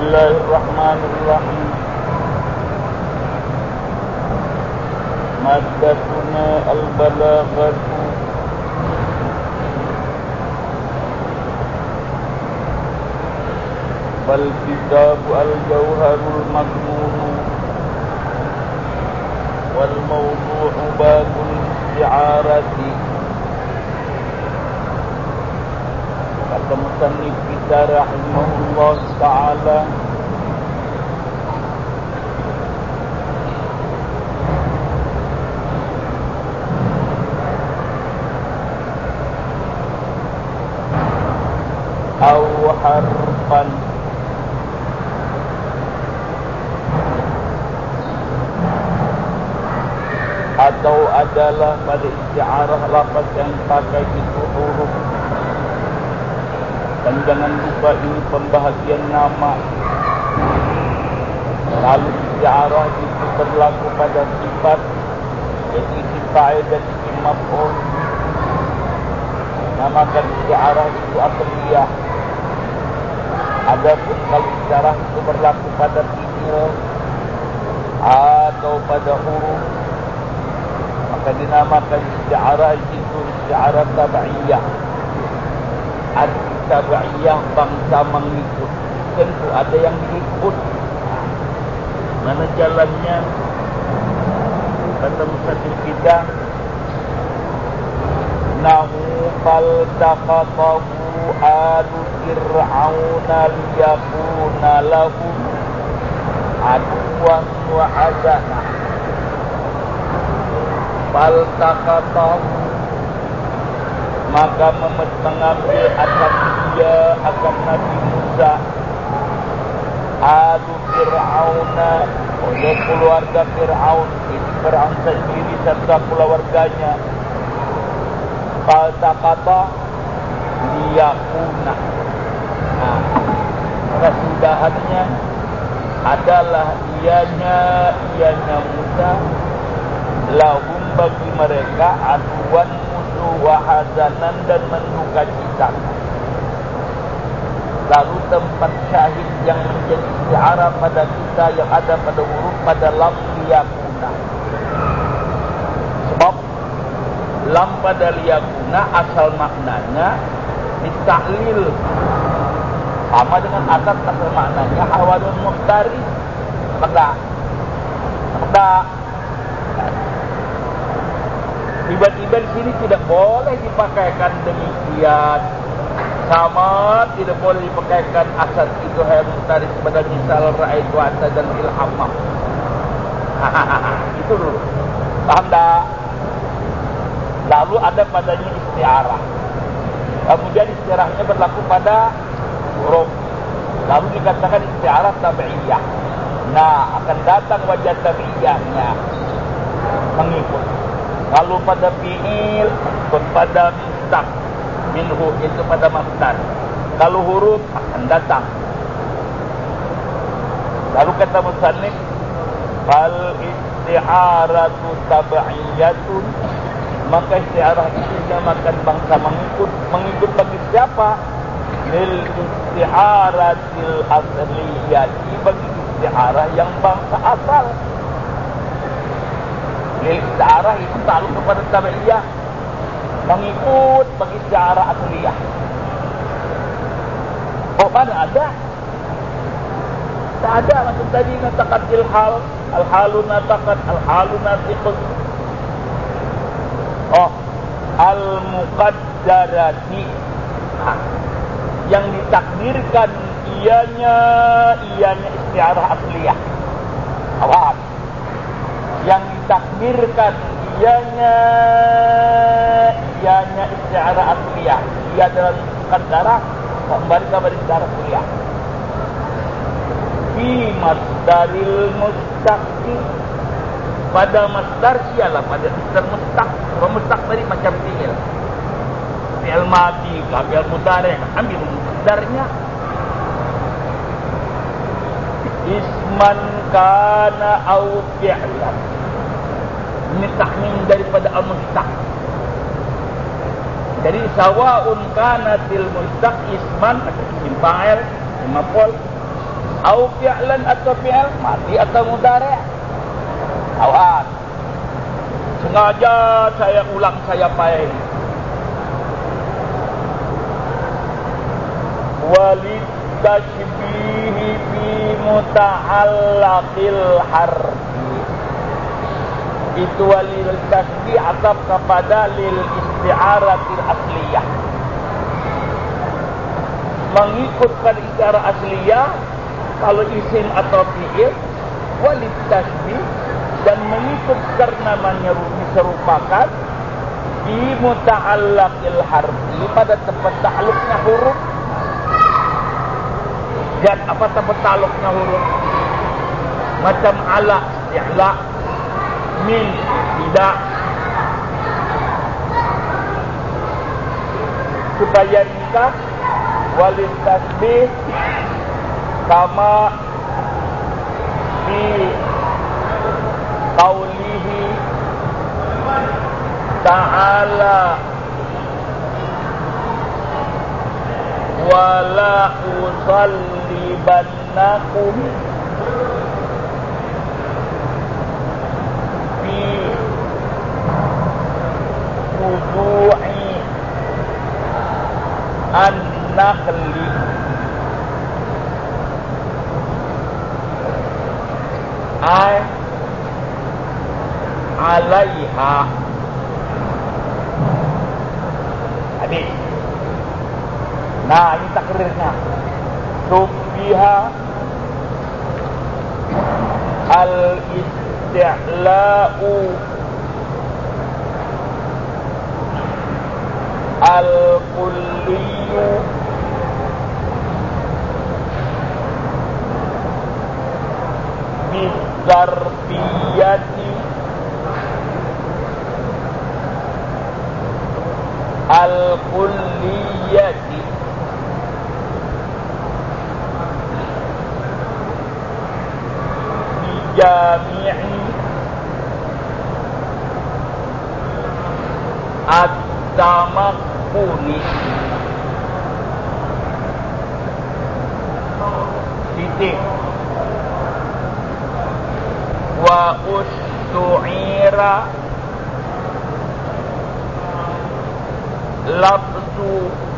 Bismillahirrahmanirrahim. Maddatuna al-balaghatu wal kitabu al-jawharul maknun wal mawdu'u babul isti'arati. Kata musannif kita rahimahullah ta'ala, aw harfan atau adalah pada isti'arah lafaz yang pakai itu huruf. Dan jangan lupa ini pembahagian nama. Lalu isti'arah itu berlaku pada sifat, yaitu isim fa'il dan isim maf'ul. Namakan isti'arah itu asliyah. Adapun kalau isti'arah itu berlaku pada fi'il atau pada huruf, maka dinamakan isti'arah itu isti'arah tabi'iyah. Tabi'iyah bangsa mengikut. Tentu ada yang diikut. Mana jalannya? Kata musannif kita, nahu faltaqatahu alu fir'auna liyakuna lahum aduwan wa hazana. Faltaqatahu, maka mengambil akan dia akan Nabi Musa alu fir'auna, oleh keluarga Fir'aun. Ini Fir'aun sendiri serta keluarganya. Faltaqata liyakuna, kesudahannya adalah ianya Musa lahum, bagi mereka aduan musuh, wahazanan dan menduka cita. Lalu tempat syahid yang menjadi isti'arah pada kita yang ada pada huruf pada lam liyakuna. Sebab lam pada liyakuna asal maknanya ditaklil, sama dengan asal maknanya hawadun muhtari. Maka tiba-tiba di sini tidak boleh dipakaikan demikian. Sama tidak boleh dipakaikan asal itu hai muhtari sebagai misal ra'aitu anta dan ilhamam. Itu dulu. Paham tak? Lalu ada padanya isti'arah. Kemudian isti'arahnya berlaku pada huruf. Lalu dikatakan isti'arah tabi'iyah. Nah, akan datang wajah tabi'iyahnya mengikut. Lalu pada fi'il, pada mustaq, minhu itu pada masdar. Kalau huruf akan datang. Lalu kata musannif, fal isti'aratu tabi'iyatun, maka isti'arah itu dinamakan bangsa mengikut. Mengikut bagi siapa? Lil isti'aratil asliyati, bagi isti'arah yang bangsa asal. Lil isti'arah itu takluk kepada tabi'iyah, mengikut bagi isti'arah asliyah. Oh, mana ada? Tak ada. Macam tadi natakan ilhal, al-halu natakan, al-halu natiqun. Oh, al-muqaddarati, yang ditakdirkan ianya isti'arah asliyah. Awal. Yang ditakdirkan ianya isti'arah asliyah. Ia adalah muqaddarah, kembali kepada isti'arah asliyah. Fi masdaril mustaqi, pada masdar sialah, pada masdar mustaq. Kalau mustaq tadi macam fi'il. Fi'il madi, fi'il mudhari', ambil masdarnya. Isman kana au fi'lan. Ini tahmin daripada al-mustaq. Jadi sawa'un kana til mustaq isman, isim fa'il, maf'ul, Au fi'lan atau fi'al madi atau mudhari'. Awas. Sengaja saya ulang saya pakai. Walid tashbihi bi muta'allaqil harfi. Itu walil tashbih atap kepada lil isti'aratil asliyah. Mengikutkan isti'arah asliyah kalau isim atau fi'il, walid tashbih, dan mengikut karena diserupakan di muta'allaqil harfi pada tempat ta'alluqnya huruf. Dan apa tempat ta'alluqnya huruf? Macam ala, isti'la, min, tidak. Supaya nikah walid tasbih kama di qaulihi ta'ala wala usallibannakum fi wudu'i an-nakhli ay alaiha. Hadis. Nah, ini takrirnya. Subbiha al-isti'la'u al-kulliyu bizarfiyati al-kulliyati bijami'i at-tamakkuni. Titik. Wa ustu'ira lafzu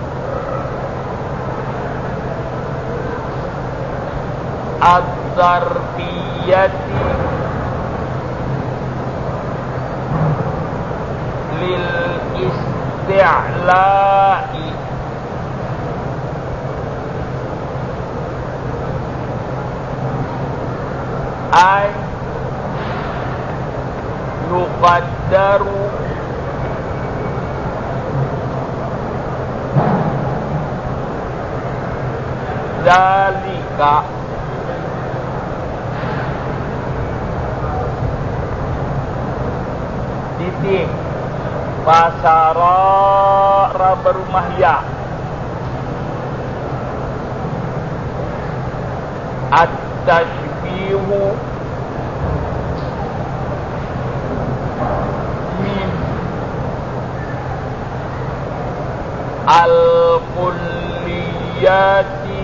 az-zarfiyati lil isti'la'i ay yuqaddaru zalika titik pasara berumah ya at-tashbihu min al-kulliyati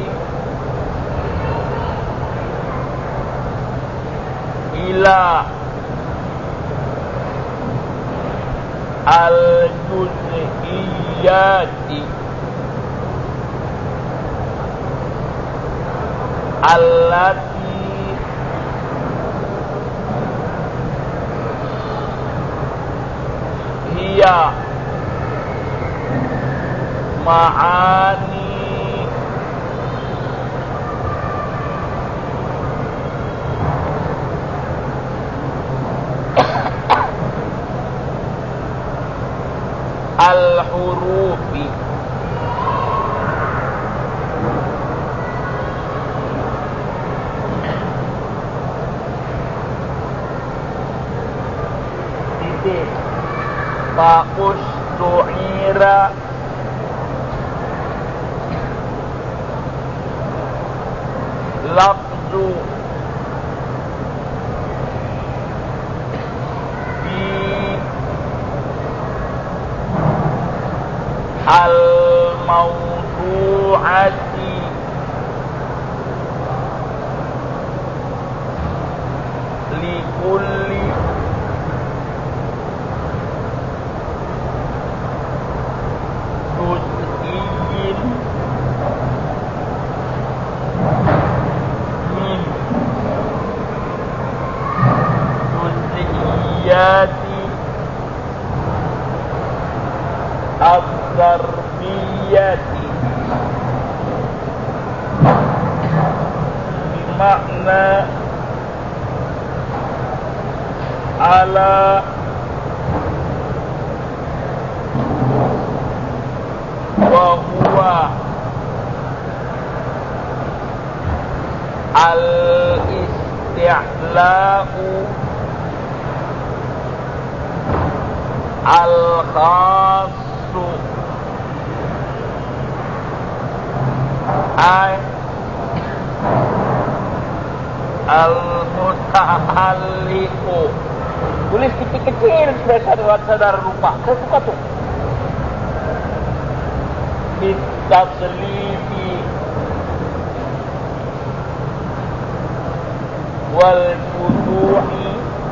ila al-juz'iyati allati hiya ma'ani al-hurufi. Titik Fa'us tu'ira lafzu al-mawdu'ati ta'ala wa huwa al-isti'la'u al-khassu al-mutahalliqu. Tulis kecil-kecil supaya saudara lupa. Saya suka tuh. Bitaslifi wal fuduhi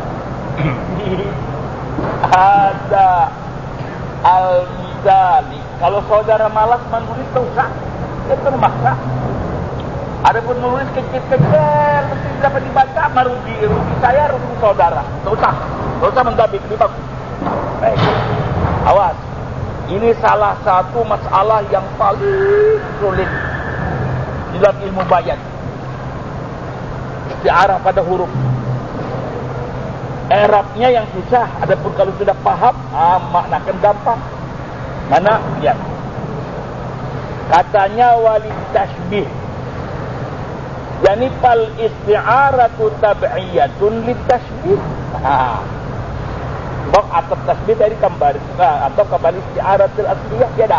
ada al-mizali. Kalau saudara malas menulis tak usah, itu maksa. Ada pun menulis kecil-kecil mesti dapat dibaca, merugi saya, rugi saudara. Tak usah mendabik, lebih bagus. Baik, awas. Ini salah satu masalah yang paling sulit di dalam ilmu bayan. Isti'arah pada huruf. I'rabnya yang susah. Adapun kalau sudah paham, maknakan gampang. Mana? Lihat. Katanya walid tashbih. Yani fal isti'aratu tab'iyatun lit tashbih. Sebab atap tasbih dari kembali atau kembali isti'aratul asliyah tiada.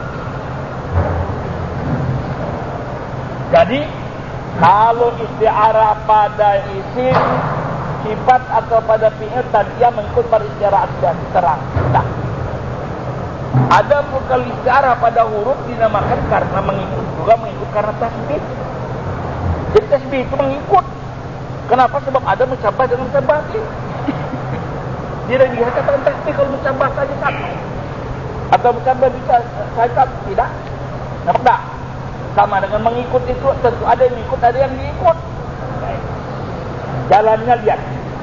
Jadi kalau isti'arah pada isim, sifat atau pada fi'il dia mengikut pada isti'arah asliyah terang. Nah, ada bukan isti'arah pada huruf dinamakan karena mengikut karena tasbih. Jadi tasbih itu mengikut. Kenapa? Sebab ada musyabah dengan musyabbahin. Tidak dikatakan tasbih kalau musyabah saja satu. Atau musyabah bisa saja tidak. Nampak tak? Sama dengan mengikut itu tentu ada yang mengikut, ada yang diikut. Jalannya lihat.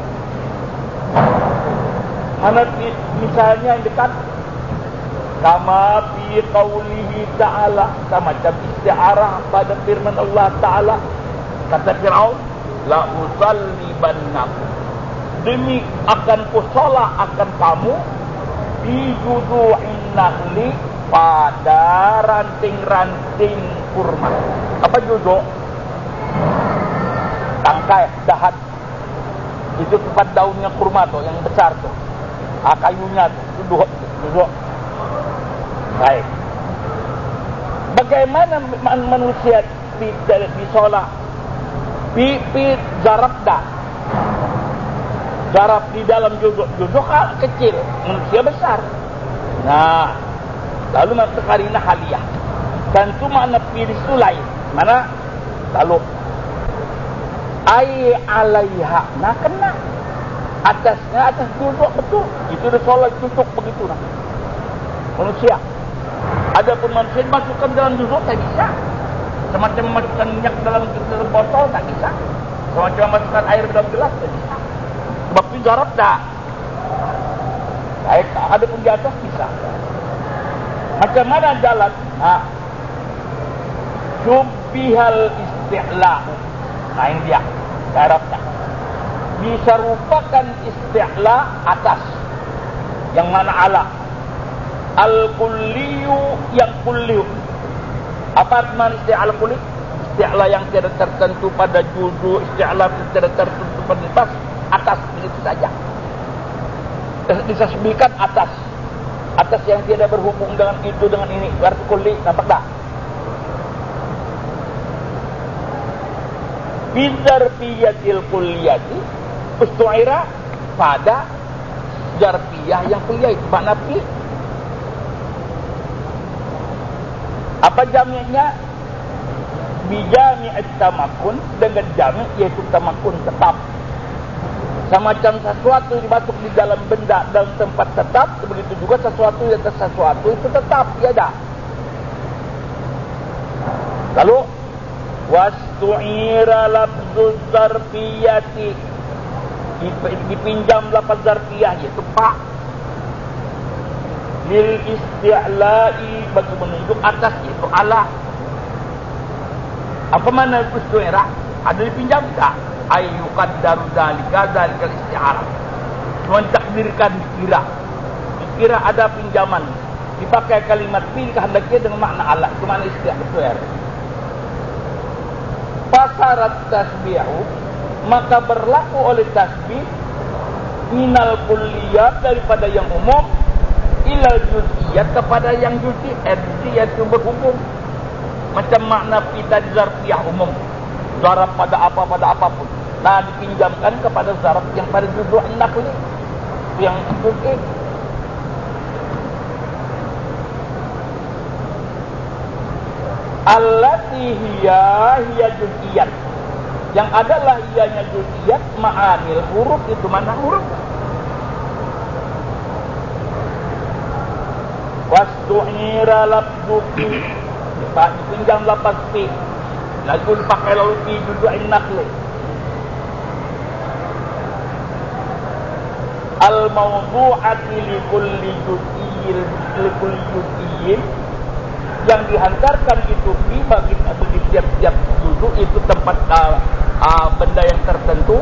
Mana misalnya yang dekat kama fi qaulihi ta'ala, sama macam isti'arah pada firman Allah Ta'ala. Kata Fir'aun, la usallibannakum, demi akan kusolah akan kamu di judu'in nahli, pada ranting-ranting kurma. Apa judu'? Tangkai, dahan. Itu tempat daunnya kurma tuh, yang besar tuh. Kayunya tuh, judu'. Baik. Bagaimana manusia disolah? Pipi zarabda. Zarab di dalam juduk kecil, manusia besar. Nah, lalu masuk karina haliyah. Tentu makna pilih itu lain. Mana? Lalu ai alaiha. Nah, kena atasnya, atas juduk betul. Itu disolah juduk begitu nah. Manusia. Adapun manusia masukkan dalam juduk tak bisa. Semacam memasukkan minyak dalam botol tak bisa. Semacam memasukkan air dalam gelas tak bisa. Sebab itu zarab tak. Ada pun di atas bisa. Macam mana jalan? Syubbihal isti'la'u. Nah ini dia. Zarab tak. Diserupakan isti'la' atas. Yang mana ala. Al-kulliyu yang kulliyu. Apa artinya isti'la kulli? Isti'la yang tidak tertentu pada judul, isti'la tidak tertentu pada atas, begitu saja. Disebutkan atas. Atas yang tidak berhubung dengan itu, dengan ini. Berarti kulli, nampak tak? Bizarfiyatil kulliyati ustu'ira pada zarfiyah yang kulliyah itu makna fi. Apa jami'nya? Bijami'at tamakun, dengan jami' yaitu tamakun tetap. Semacam sesuatu dimasuk di dalam benda dalam tempat tetap, begitu juga sesuatu di atas sesuatu itu tetap, ya dah. Lalu wastu'ira lafzuz zarfiyati, dipinjam lafaz zarfiyah yaitu pak lil isti'la'i, bagi menunjuk atas yaitu ala. Apa mana isti'ara? Ada dipinjam tak? Ayyukaddaru dzalika isti'arah. mentakdirkan kira ada pinjaman, dipakai kalimat fi kehendaknya dengan makna ala, itu makna isti'ar. Fasarat tasbihu, maka berlaku oleh tasbih minal kulliyat, daripada yang umum, ilal juz'iyat, kepada yang juz'iyat, yaitu berhubung. Macam makna fi tadi zarfiyah umum, zaraf pada apa, pada apapun. Nah, dipinjamkan kepada zaraf yang pada juz'u an-nakli, yang juz'i. Allati hiya juz'iyat, yang adalah ianya juz'iyat, ma'anil huruf, itu mana huruf. Wastu'ira labduki, dipinjam lapas fi, lalu dipakai lalu fi juz'in nakli. Al-mawdu'ati likulli juz'iyyin, yang dihantarkan itu bagi tiap-tiap juzuk, itu tempat benda yang tertentu.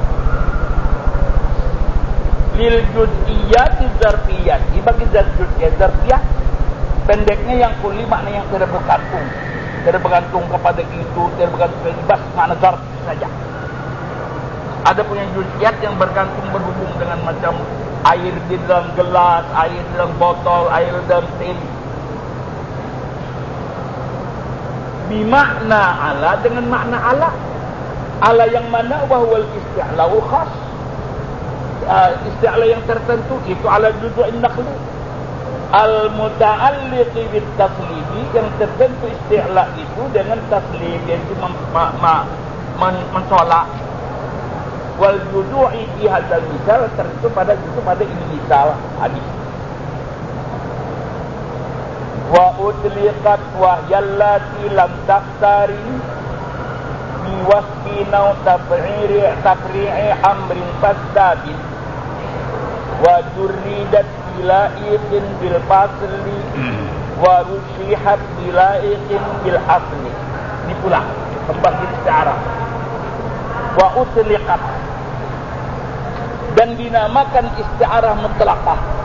Lil juz'iyati zarfiyat, bagi juz'iyat zarfiyah, pendeknya yang kulli, makna yang tidak bergantung kepada itu, tidak bergantung bebas, makna zarf saja. Ada punya juz'iyat yang bergantung, berhubung dengan macam air di dalam gelas, air di dalam botol, air dalam tin. Bimakna ala, dengan makna ala. Ala yang mana? Wahwal isti'la'u khas, isti'la yang tertentu, itu ala juz'in nakli. Al-muta'alliqi bit taslidi, yang tertentu isti'la itu dengan taslid, yaitu mensolak. Wal juzu'i fi hadzal misal, tertentu pada juz'u, pada ini misal hadis. Wa utliqat wahyallati lam taqtari biwasfi naw tafri'i amrin fastabin, wa jurridat bilaiqin bil fasli, wa rushihat bilaiqin bil asli. Ini pula tempat isti'arah. Wa utliqat, dan dinamakan isti'arah mutlaqah.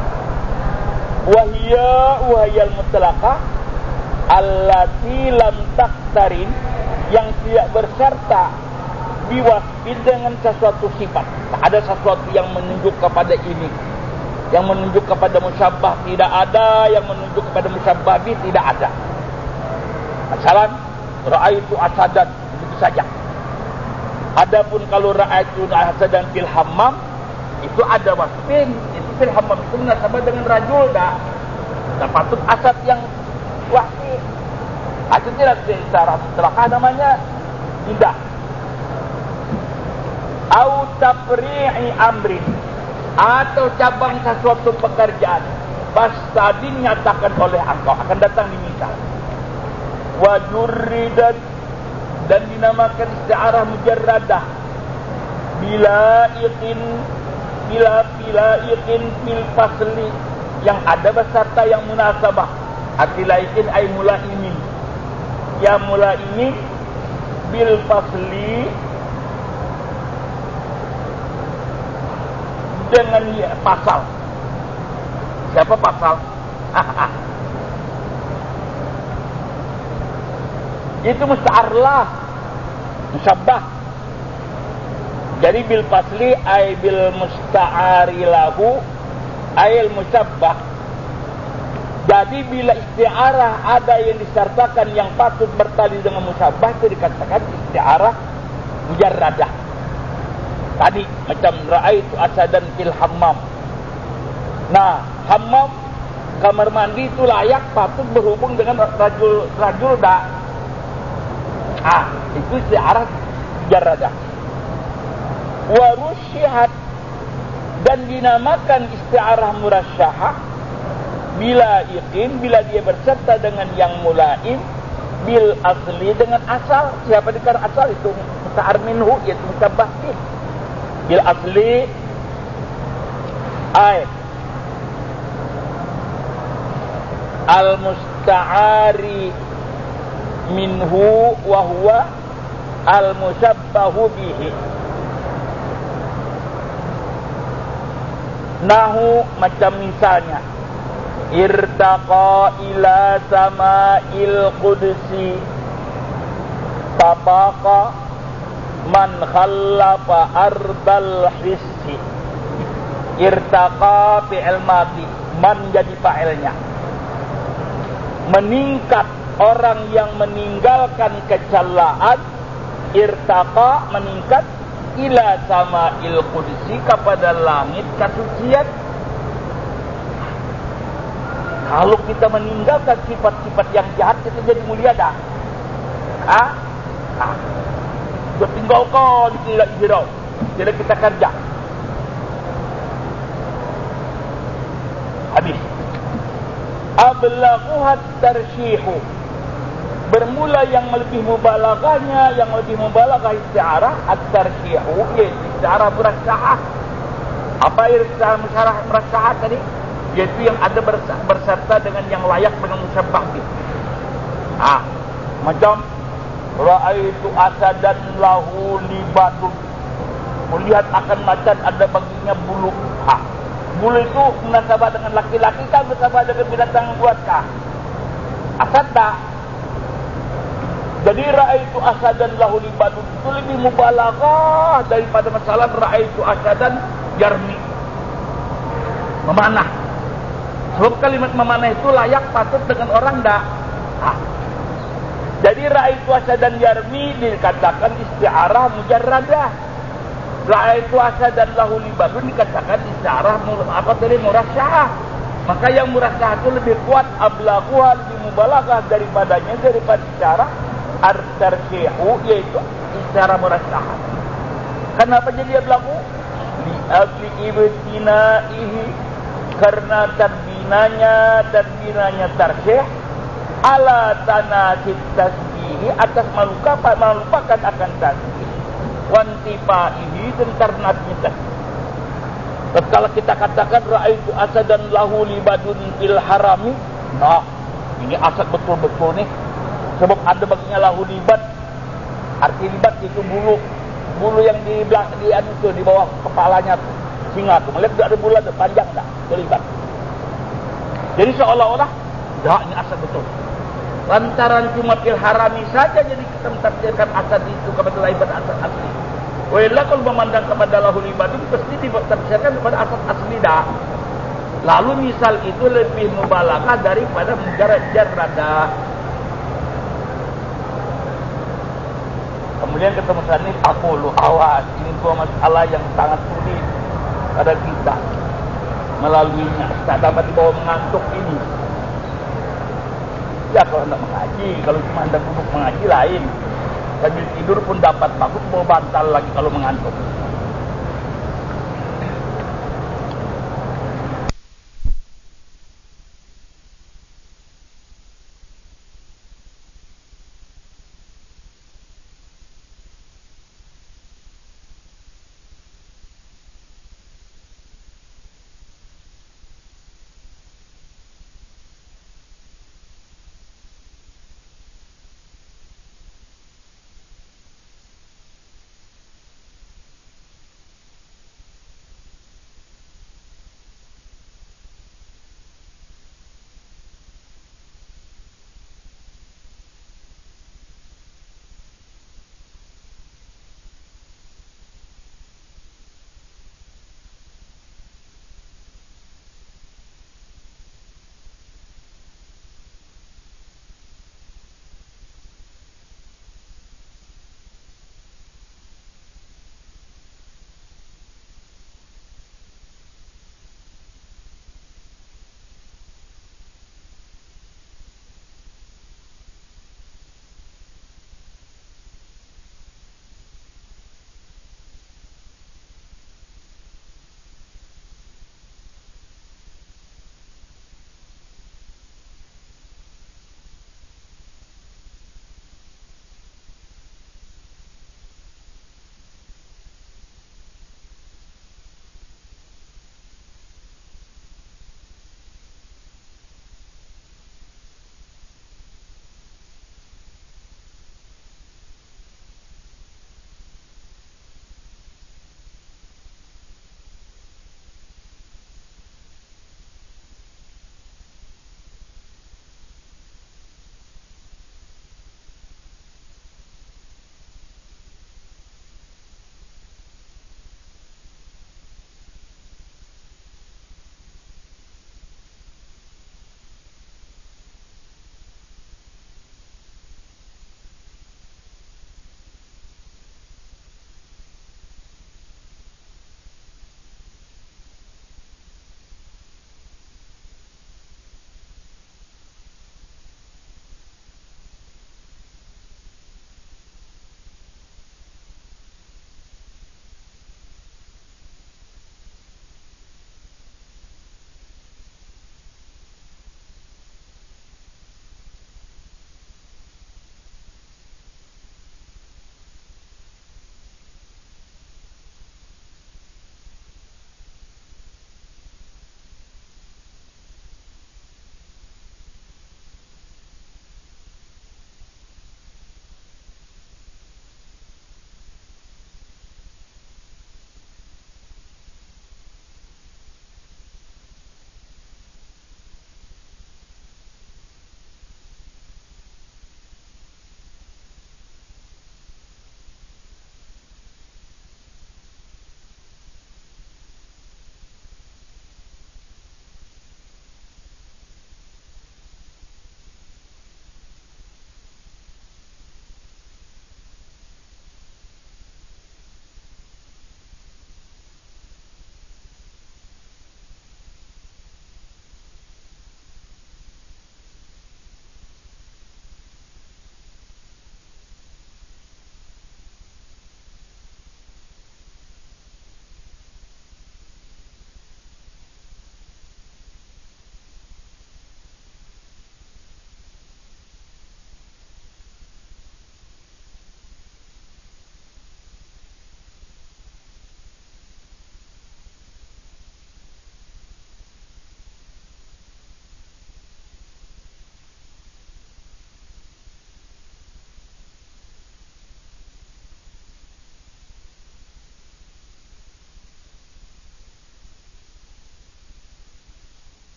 Wahiyal mutlaqah allati lam taqtarin, yang tidak berserta biwasfin, dengan sesuatu sifat. Ada sesuatu yang menunjuk kepada ini, yang menunjuk kepada musyabbah tidak ada, yang menunjuk kepada musyabbah bi tidak ada. Masalan, ra'aitu asadan, begitu saja. Adapun kalau ra'aitu asadan fil hammam, itu ada wasfin, itu fil hammam, itu munasabah dengan rajul dah. Dan patut asad yang wahsi. Itu tidak secara mutlaqah namanya, tidak. Au tafri'i amrin, atau cabang sesuatu pekerjaan, pasti dinyatakan oleh engkau, akan datang di misal. Wa jurridat, dan dinamakan isti'arah mujarradah, bila iqin fil fasli, yang ada beserta yang munasabah. Atilaikin ay mulaimin, ya mulaimin bil fasli, dengan pasal. Siapa pasal? Itu musta'arlah, musyabbah. Jadi bil fasli ay bil musta'ari lahu ayil musyabbah. Jadi bila isti'arah ada yang disertakan yang patut bertali dengan musyabbah, itu dikatakan isti'arah mujarradah. Tadi macam ra'aitu asadan fil hammam. Nah, hammam, kamar mandi itu layak, patut berhubung dengan rajul dak. Itu isti'arah mujarradah. Wa rusyihat, dan dinamakan isti'arah murasyahah bila iqin, bila dia berserta dengan yang mulaim, bil asli, dengan asal. Siapa dikatakan asal? Itu musta'ar minhu, yaitu musyabbah bih. Bil asli ay al musta'ari minhu wa huwa al musyabbahu bihi. Nahu macam misalnya irtaqa ila sama'il qudsi tabaqa man khallafa ardal hissi. Irtaqa fi'il madhi, man jadi fa'ilnya. Meningkat orang yang meninggalkan kecelaan. Irtaqa meningkat ila sama'il qudsi kepada langit kesucian. Kalau kita meninggalkan sifat-sifat yang jahat, kita jadi mulia dah. Dia tinggalkan, tidak hirau. Tidak kita kerja. Habis. Ablaghuhat tarsyihu. Bermula yang lebih mubalaghahnya, yang lebih mubalaghah isti'arah at-tarsyihu, yaitu isti'arah murasyahah. Apa isti'arah murasyahah tadi? Yaitu yang ada berserta dengan yang layak dengan musyabbah itu. Macam ra'aitu asadan lahu libadun. Melihat akan macan ada baginya bulu. Bulu itu munasabah dengan laki-laki kan, munasabah dengan binatang buatkah? Asad tak? Jadi ra'aitu asadan lahu libadun itu lebih mubalaghah daripada masalah ra'aitu asadan yarmi. Memanah. Sebab kalimat memanah itu layak patut dengan orang dah. Jadi ra'aitu asadan yarmi dikatakan isti'arah mujarradah. Ra'aitu asadan lahu libadun dikatakan isti'arah murasyahah. Maka yang murasyahah itu lebih kuat, ablaghuha, lebih mubalaghah daripadanya, daripada isti'arah ar-tarsyihu, yaitu isti'arah murasyahah. Kenapa jadi ablaghu? Li ibtinaihi, karena tadbinanya tarsyih ala tanasib tasbih, atas melupakan akan tasbih, wantifaihi, dan karnatnya tasbih. Kalau kita katakan ra'aitu asadan lahu libadun fil harami, ini asad betul-betul nih, sebab ada baginya lahu libat. Arti libat itu bulu yang di bawah kepalanya singa tu. Melihat ada bulan panjang tak? Terlibat. Jadi seolah-olah ini asad betul. Lantaran cuma fil harami saja jadi kita mentafsirkan asad itu kepada libat asad asli. Wala kalau memandang kepada lahu libat itu pasti ditafsirkan kepada asad asli dah. Lalu misal itu lebih mubalaghah daripada mujarrad. Kemudian ketemu sanif aqulu, awas, ini dua masalah yang sangat sulit pada kita melaluinya. Tak dapat dibawa mengantuk ini. Ya kalau hendak mengaji, kalau cuma hendak duduk mengaji lain. Sambil tidur pun dapat, bagus bawa bantal lagi kalau mengantuk.